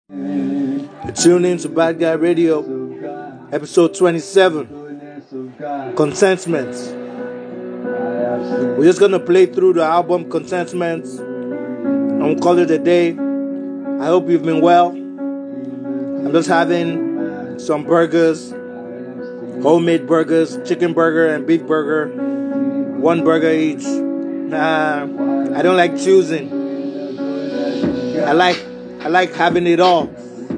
Tune in to Bad Guy Radio, episode 27, Contentment. We're just going to play through the album Contentment and we'll call it a day. I hope you've been well. I'm just having some burgers, homemade burgers, chicken burger and beef burger, one burger each. I don't like choosing. I like having it all.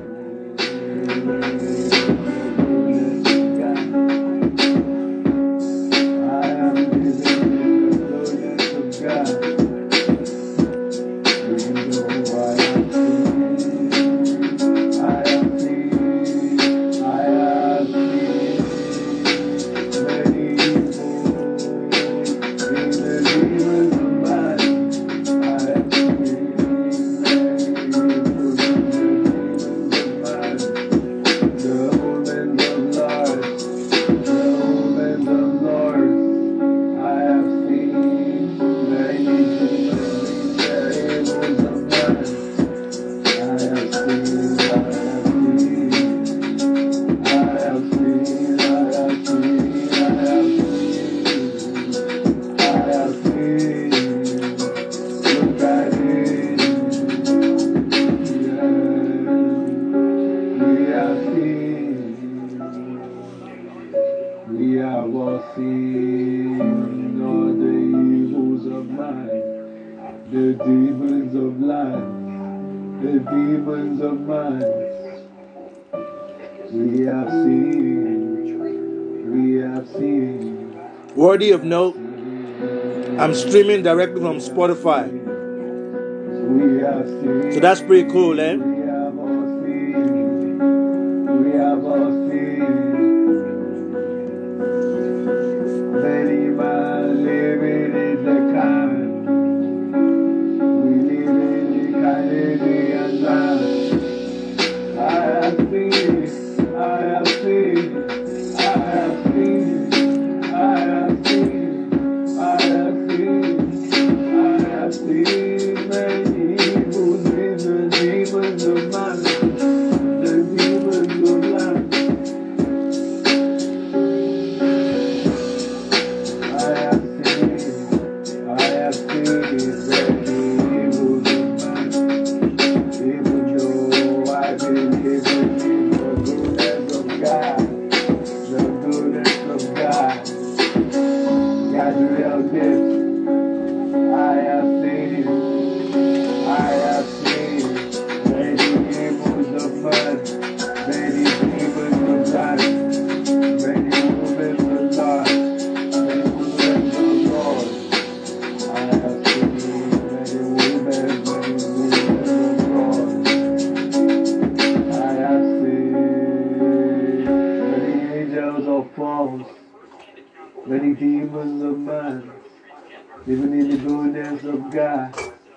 Worthy of note, I'm streaming directly from Spotify. So that's pretty cool, eh? Many demons of man, living in the goodness of God.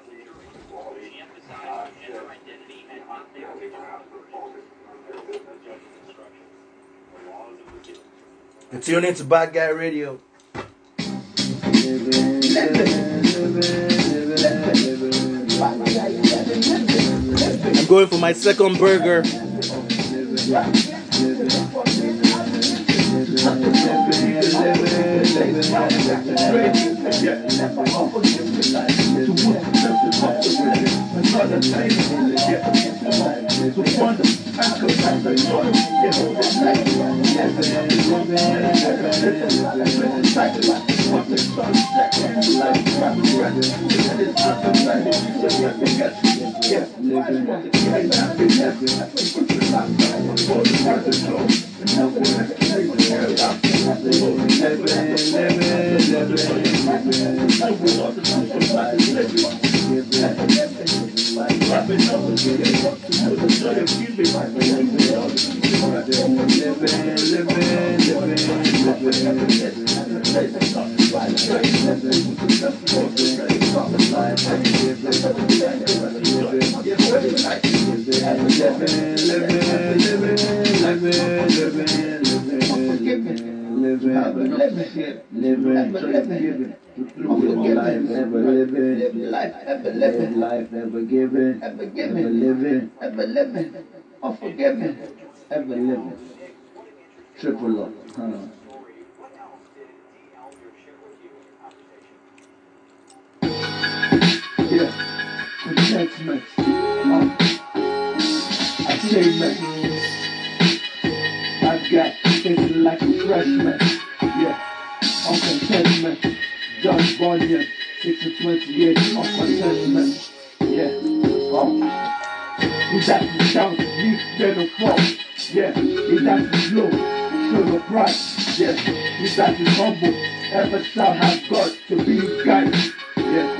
You're tuning into Bad Guy Radio. I'm going for my second burger. living, ever living, living, forgiving. Through life, ever living, live life, ever living, life, ever giving, ever living, ever living, unforgiving, ever living. Triple up. Yeah, contentment, attainment. I've got things like a freshman. Yeah, on contentment. John Bunyan, 6 to 28 on contentment. Yeah, he that is shout, leave then a fall. Yeah, he that is low, show no pride. Yeah, he that is humble, ever shall have God to be his guide. Yeah.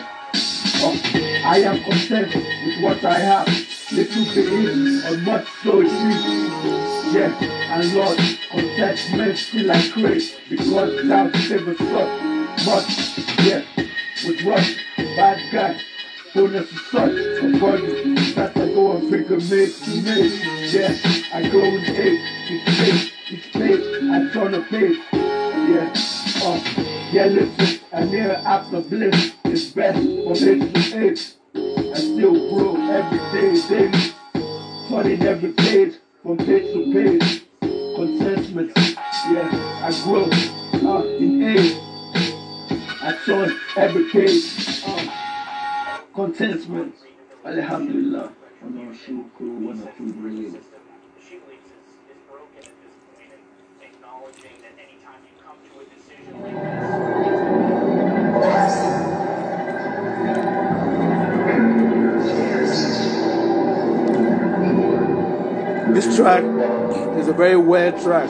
I am content with what I have, little bit or much so sweet. Yeah, and Lord, contentment still I crave, because thou save us much. Yeah, with what bad guy, fullness of such a body that I go and figure make to make. Yeah, I go in age, each page, I turn a page. Yeah, yeah, listen, and near after bliss is best from age to age. I still grow every day, daily, turning every page from page to page. Contentment, yeah, I grow in age. I turn every page. Contentment, Alhamdulillah. This track is a very weird track.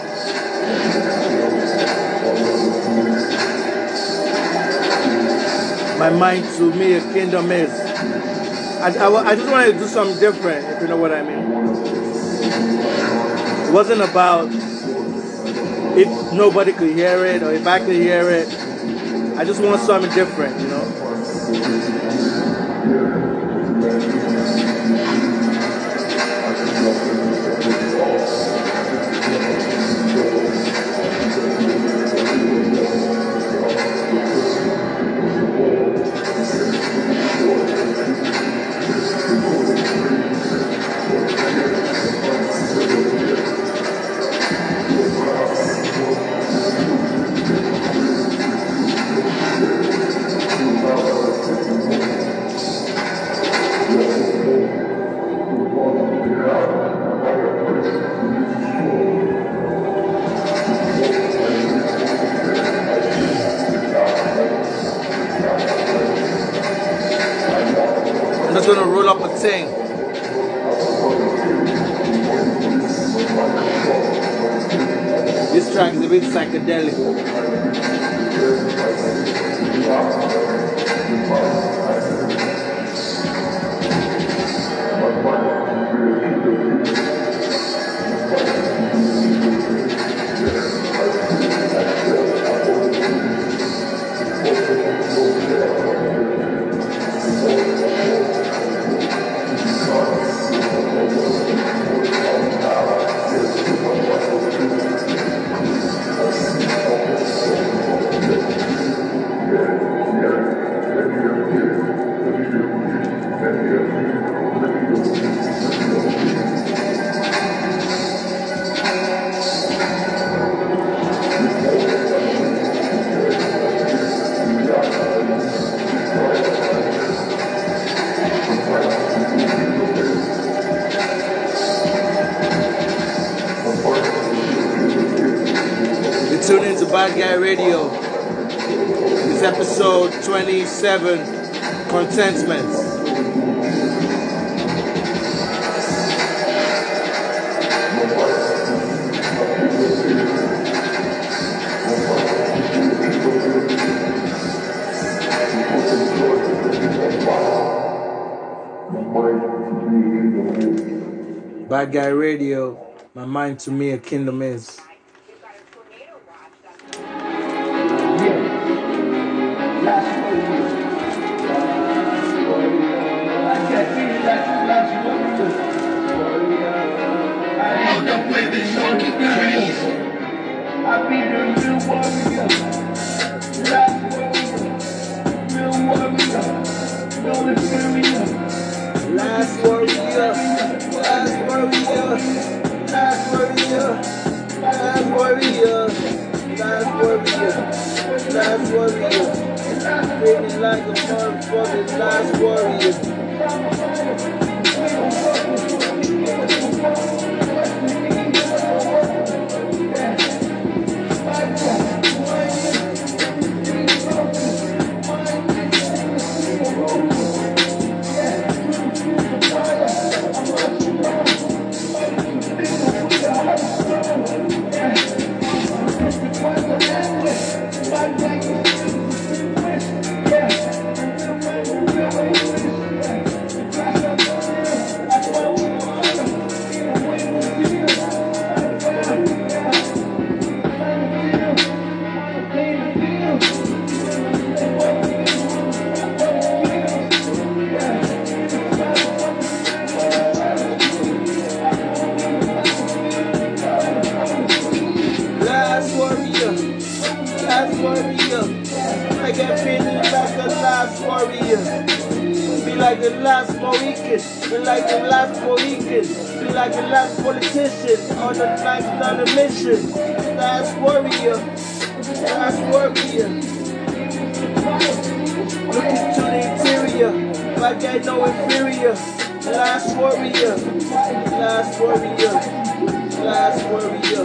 My mind to me a kingdom is. I just wanted to do something different, if you know what I mean. It wasn't about if nobody could hear it or if I could hear it. I just want something different, you know. I'm just gonna roll up a thing. This track is a bit psychedelic. Tune into Bad Guy Radio. It's episode 27, Contentment. Bad Guy Radio, my mind to me a kingdom is. I be the real warrior. Last warrior. Real warrior. No inferior. Last warrior. Last warrior. Last warrior. Last warrior. Last warrior. Last warrior. Feeling like a motherfucking last warrior. Last warrior, I get feeling like the last warrior. Be like the last Mohican, be like the last Mohican, be like the last politician on the next on the mission. Last warrior, last warrior. Looking to the interior, like I know inferior. Last warrior, last warrior, last warrior.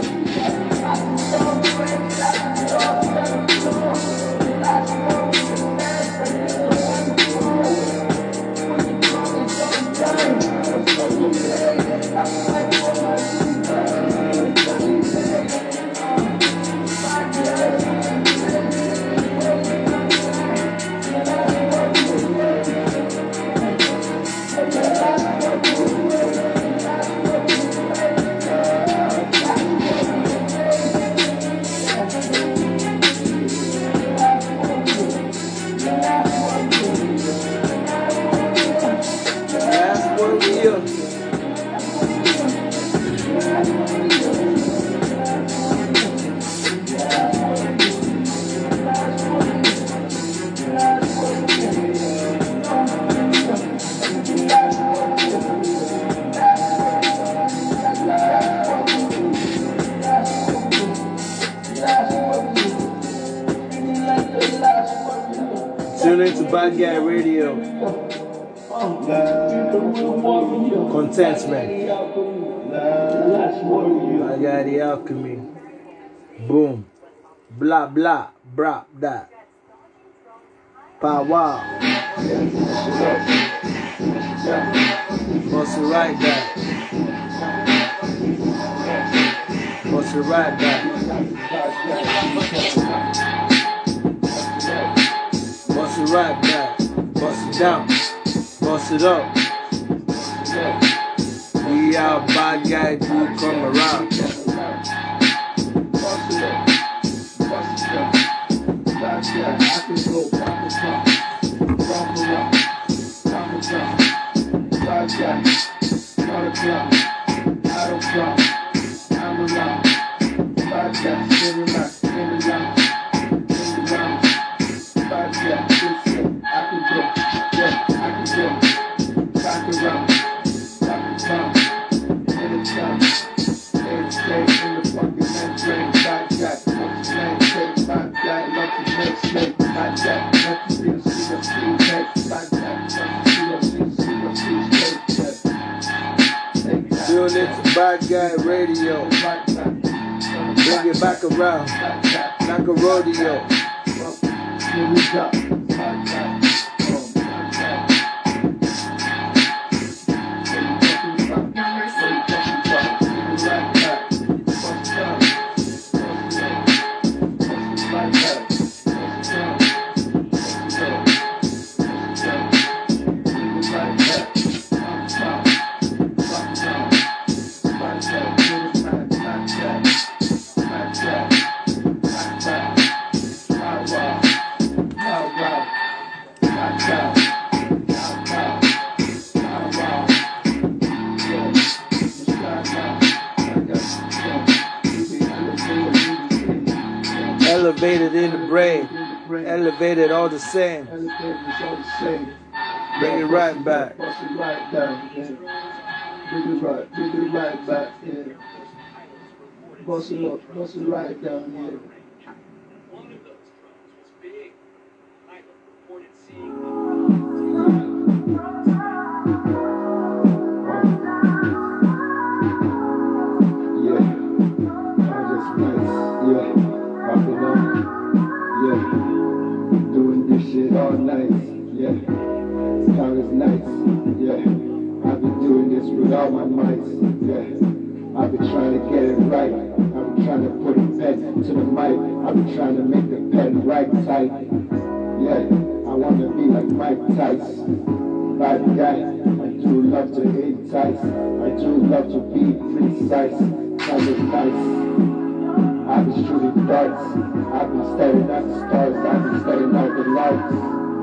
Tune into Bad Guy Radio. Contentment. Bad Guy the Alchemy. Boom. Blah blah. Brah that. Power. Bust it right back. Bust it right back. Bust it right back, bust it down, bust it up. We out, bad guy, do come around. Tune into Bad Guy Radio. Bring it back around like a rodeo. elevated in the brain, elevated all the same. Elevated is all the same. Bring it right back. Bust it right down, yeah. Bring it right back, yeah. Bust it up, bust it right down, yeah. One of those drones was big. Pilot reported seeing Doing this shit all night, yeah. Countless nights, yeah. I've been doing this with all my might, yeah. I've been trying to get it right. I've been trying to put a pen to the mic. I've been trying to make the pen right tight. Yeah, I wanna be like Mike Tyson. Bad guy, I do love to entice. I do love to be precise. Kind of nice. I've been shooting darts. I've been staring at the stars. I've been staring at the lights.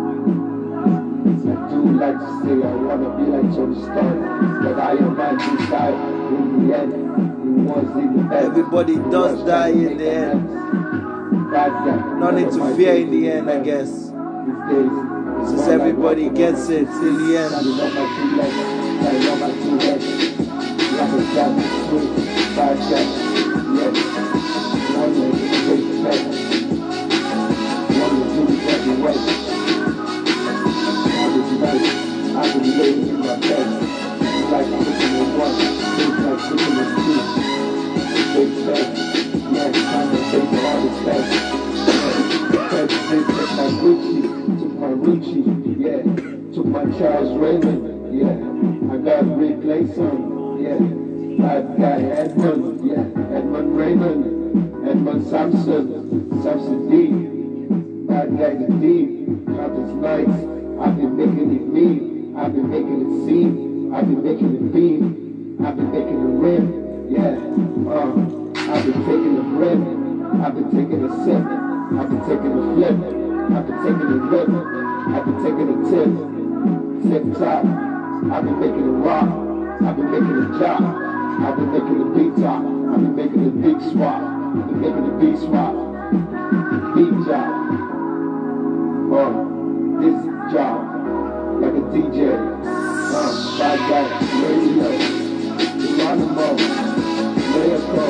I do like to say I wanna be like Tony Stark, but I am man who died in the end. He was in the best. Everybody does die in the end. Nothing to fear in the end, I guess. Since everybody gets it in the end. I've been laying in my bed, like cooking in one, things like cooking in two. Big bed, yeah, time to take all this bed. Took my Gucci, yeah, took my Charles Raymond, yeah, I got replaced some, yeah. Bad guy Edmund, yeah, Edmund Raymond, Edmund Samson D, bad guy the D, countless nights. I've been making it mean, I've been making it seem, I've been making it beam, I've been making it rim, yeah, I've been taking a rim, I've been taking a sip, I've been taking a flip, I've been taking a rip, I've been taking a tip top, I've been making it rock, I've been making it drop, I've been making it beat top, I've been making it big swap, I've been making it beat swap, beat job, this job, like a DJ, bad guy, radio, Geronimo, Lyrical,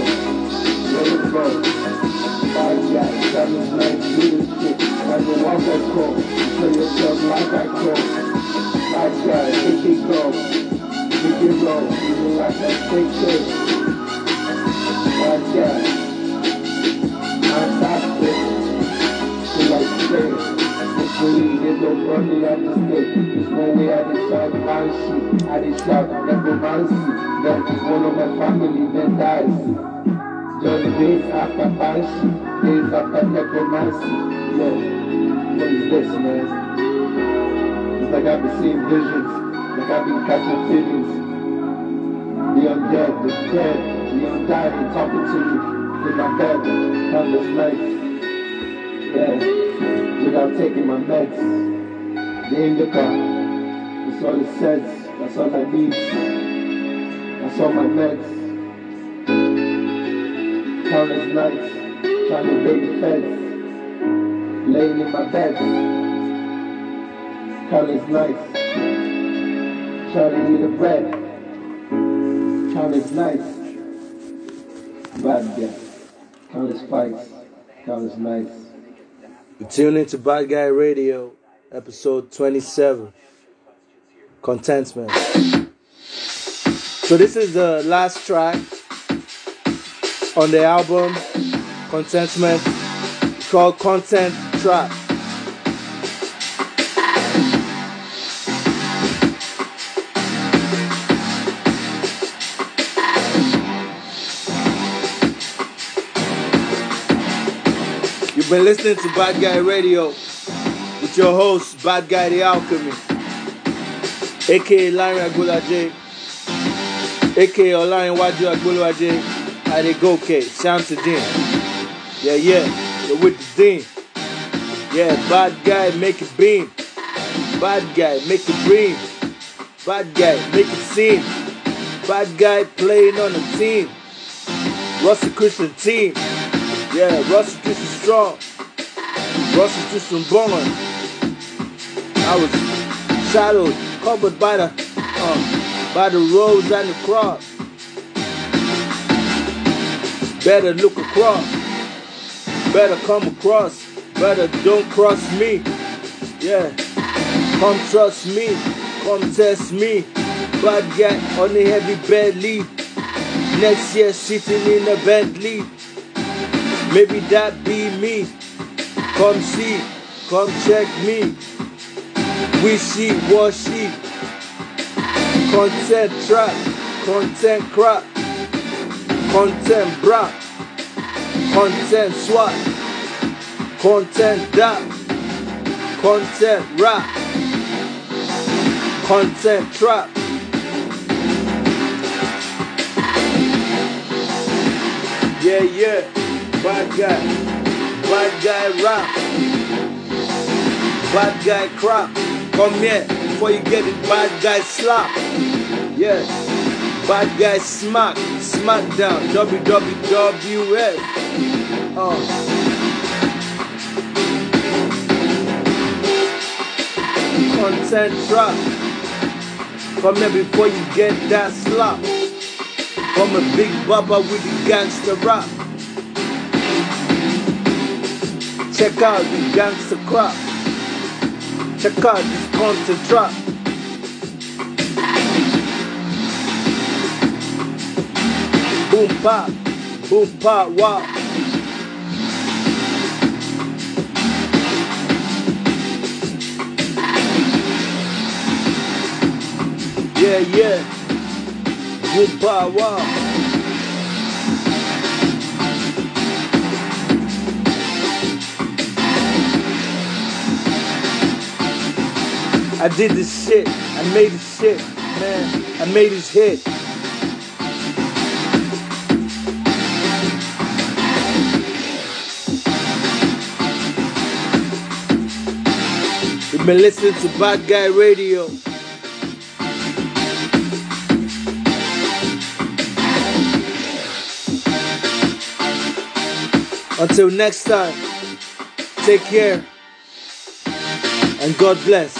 bad guy, 7 nights, do this shit, like a walk I call, play yourself like I call, bad guy, make it go, make it roll, even like that fake shit, bad guy, fantastic, so like today. There's no money at the stake. There's no way I did shout banshee. I did shout necromancy. Then one of my family then dies. Just days after banshee, days after necromancy. Yo, what is this, man? It's like I've been seeing visions, like I've been catching feelings. The undead, the dead, the undying talking to me in my bed, countless nights. Yeah. Without taking my meds, the indica, that's all it says, that's all I need, that's all my meds. Countless nights, trying to bait the feds, laying in my bed. Countless nights, trying to eat the bread. Countless nights, bad guy, countless fights, countless nights. You tune into Bad Guy Radio, episode 27, Contentment. So this is the last track on the album, Contentment. It's called Content Trap. You've been listening to Bad Guy Radio with your host, Bad Guy The Alchemist, aka Larry Agbolaje, aka Olarin Waju Agbolaje, Adegoke, Shamsuddin. Yeah, you're with the Dean. Yeah, bad guy, make it beam. Bad guy, make it bream. Bad guy, make it seem. Bad guy playing on the team. Russell Christian team. Yeah, Russell Christian strong. Russell Houston born. I was shadowed, covered by the rose and the cross. Better look across, better come across, better don't cross me. Yeah, come trust me, come test me. Bad guy on the heavy Bentley. Next year sitting in a Bentley. Maybe that be me. Come see, come check me. We see, what she. Content trap, content crap, content brap, content swat, content dap, content rap, content trap. Yeah, yeah, bad guy rap, bad guy crap. Come here before you get it, bad guy slap. Yeah, bad guy smack, smackdown, WWWF. Content trap. Come here before you get that slap. I'm a big baba with the gangster rap. Check out the gangster crap. Check out this content trap. Boom pop, wow. Yeah, yeah. Boom pop, wow. I did this shit. I made this shit, man. I made this hit. You've been listening to Bad Guy Radio. Until next time, take care and God bless.